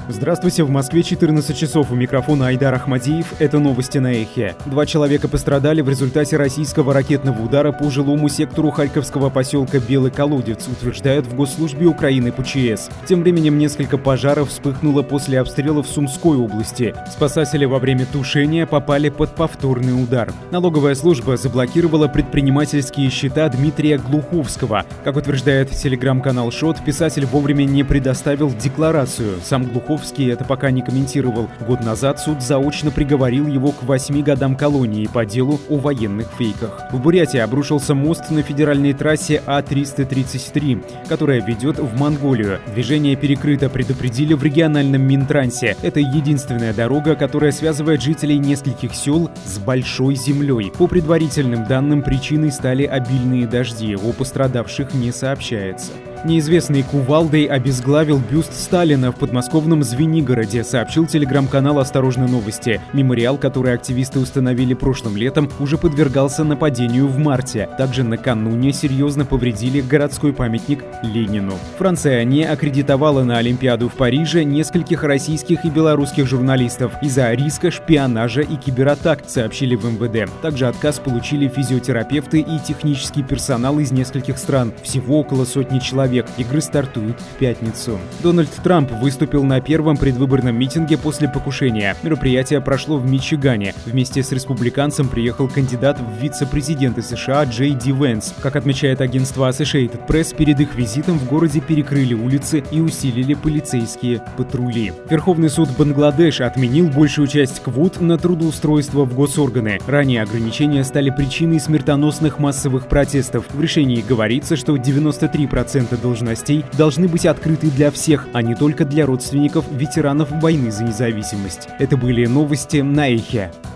Здравствуйте, в Москве 14 часов, у микрофона Айдар Ахмадиев. Это новости на Эхе. 2 человека пострадали в результате российского ракетного удара по жилому сектору харьковского поселка Белый Колодец, утверждают в Госслужбе Украины по ЧС. Тем временем несколько пожаров вспыхнуло после обстрела в Сумской области. Спасатели во время тушения попали под повторный удар. Налоговая служба заблокировала предпринимательские счета Дмитрия Глуховского. Как утверждает телеграм-канал ШОТ, писатель вовремя не предоставил декларацию. Сам Глуховский это пока не комментировал. Год назад суд заочно приговорил его к 8 годам колонии по делу о военных фейках. В Бурятии обрушился мост на федеральной трассе А-333, которая ведет в Монголию. Движение перекрыто, предупредили в региональном Минтрансе. Это единственная дорога, которая связывает жителей нескольких сел с большой землей. По предварительным данным, причиной стали обильные дожди. О пострадавших не сообщается. Неизвестный кувалдой обезглавил бюст Сталина в подмосковном Звенигороде, сообщил телеграм-канал «Осторожно новости». Мемориал, который активисты установили прошлым летом, уже подвергался нападению в марте. Также накануне серьезно повредили городской памятник Ленину. Франция не аккредитовала на Олимпиаду в Париже нескольких российских и белорусских журналистов из-за риска шпионажа и кибератак, сообщили в МВД. Также отказ получили физиотерапевты и технический персонал из нескольких стран. Всего около сотни человек. Игры стартуют в пятницу. Дональд Трамп выступил на первом предвыборном митинге после покушения. Мероприятие прошло в Мичигане. Вместе с республиканцем приехал кандидат в вице-президенты США Джей Ди Венс. Как отмечает агентство Associated Press, перед их визитом в городе перекрыли улицы и усилили полицейские патрули. Верховный суд Бангладеш отменил большую часть квот на трудоустройство в госорганы. Ранее ограничения стали причиной смертоносных массовых протестов. В решении говорится, что 93% должностей должны быть открыты для всех, а не только для родственников ветеранов войны за независимость. Это были новости на Эхе.